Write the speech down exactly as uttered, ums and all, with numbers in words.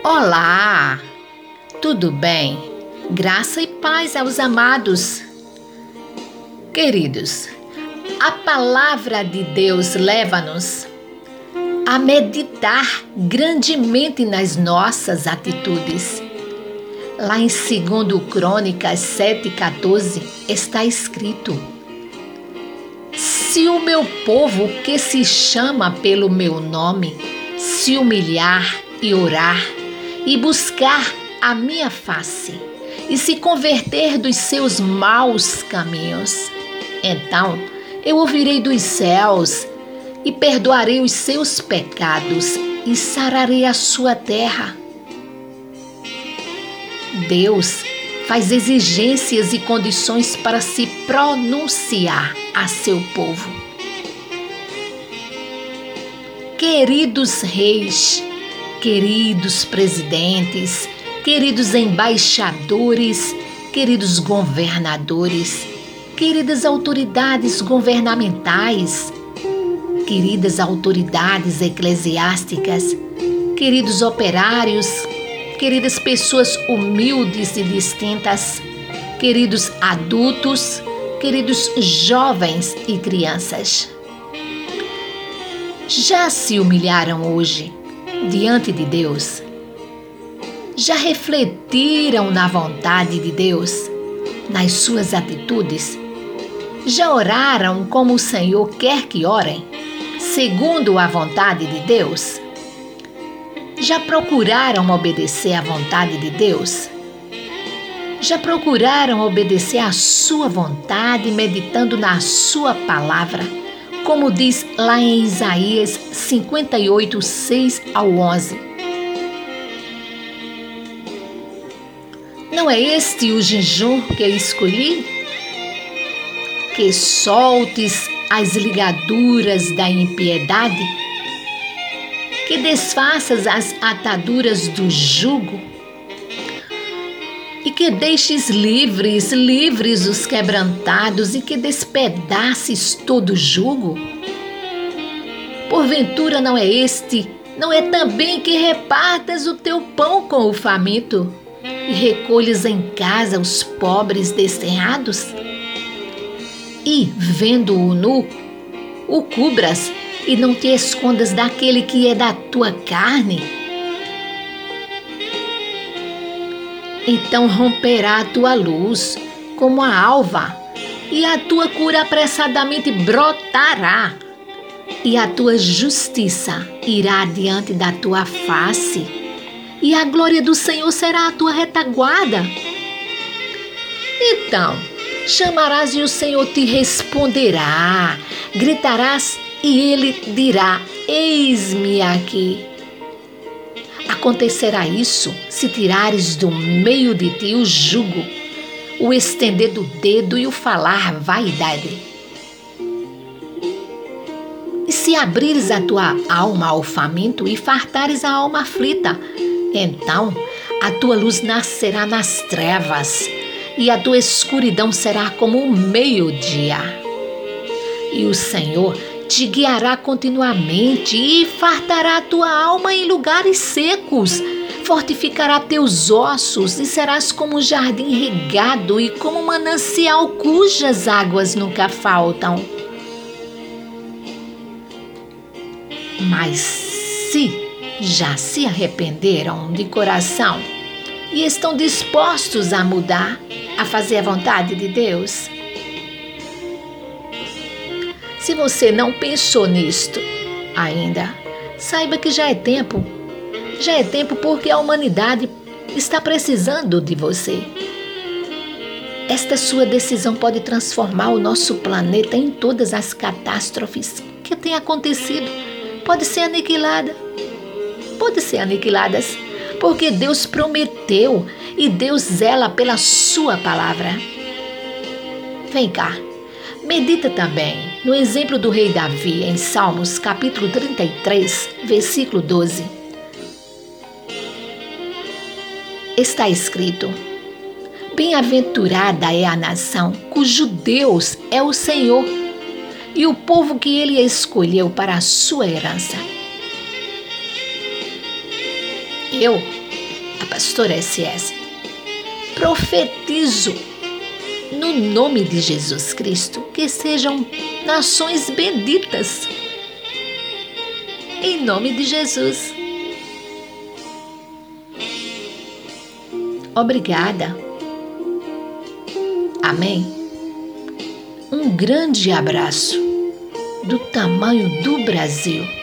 Olá, tudo bem? Graça e paz aos amados. Queridos, a palavra de Deus leva-nos a meditar grandemente nas nossas atitudes. Lá em dois Crônicas sete, quatorze está escrito: se o meu povo que se chama pelo meu nome se humilhar e orar e buscar a minha face e se converter dos seus maus caminhos, então eu ouvirei dos céus e perdoarei os seus pecados e sararei a sua terra. Deus faz exigências e condições para se pronunciar a seu povo. Queridos reis, queridos presidentes, queridos embaixadores, queridos governadores, queridas autoridades governamentais, queridas autoridades eclesiásticas, queridos operários, queridas pessoas humildes e distintas, queridos adultos, queridos jovens e crianças. Já se humilharam hoje diante de Deus? Já refletiram na vontade de Deus, nas suas atitudes? Já oraram como o Senhor quer que orem, segundo a vontade de Deus? Já procuraram obedecer à vontade de Deus? Já procuraram obedecer à sua vontade, meditando na sua palavra, como diz lá em Isaías cinquenta e oito, seis ao onze? Não é este o jejum que eu escolhi? Que soltes as ligaduras da impiedade? Que desfaças as ataduras do jugo? E que deixes livres, livres os quebrantados, e que despedaces todo jugo? Porventura não é este, não é também que repartas o teu pão com o faminto, e recolhes em casa os pobres desterrados? E, vendo-o nu, o cubras, e não te escondas daquele que é da tua carne? Então romperá a tua luz como a alva, e a tua cura apressadamente brotará, e a tua justiça irá diante da tua face, e a glória do Senhor será a tua retaguarda. Então chamarás e o Senhor te responderá, gritarás e ele dirá: eis-me aqui. Acontecerá isso se tirares do meio de ti o jugo, o estender do dedo e o falar vaidade. E se abrires a tua alma ao faminto e fartares a alma aflita, então a tua luz nascerá nas trevas e a tua escuridão será como o meio-dia. E o Senhor te guiará continuamente e fartará a tua alma em lugares secos, fortificará teus ossos e serás como um jardim regado e como um manancial cujas águas nunca faltam. Mas se já se arrependeram de coração e estão dispostos a mudar, a fazer a vontade de Deus, se você não pensou nisto ainda, saiba que já é tempo. Já é tempo porque a humanidade está precisando de você. Esta sua decisão pode transformar o nosso planeta em todas as catástrofes que têm acontecido. Pode ser aniquilada. Pode ser aniquiladas. Porque Deus prometeu e Deus zela pela sua palavra. Vem cá. Medita também no exemplo do rei Davi em Salmos capítulo trinta e três, versículo doze. Está escrito: bem-aventurada é a nação cujo Deus é o Senhor e o povo que ele escolheu para a sua herança. Eu a pastora S S, profetizo no nome de Jesus Cristo que sejam nações benditas. Em nome de Jesus. Obrigada. Amém. Um grande abraço do tamanho do Brasil.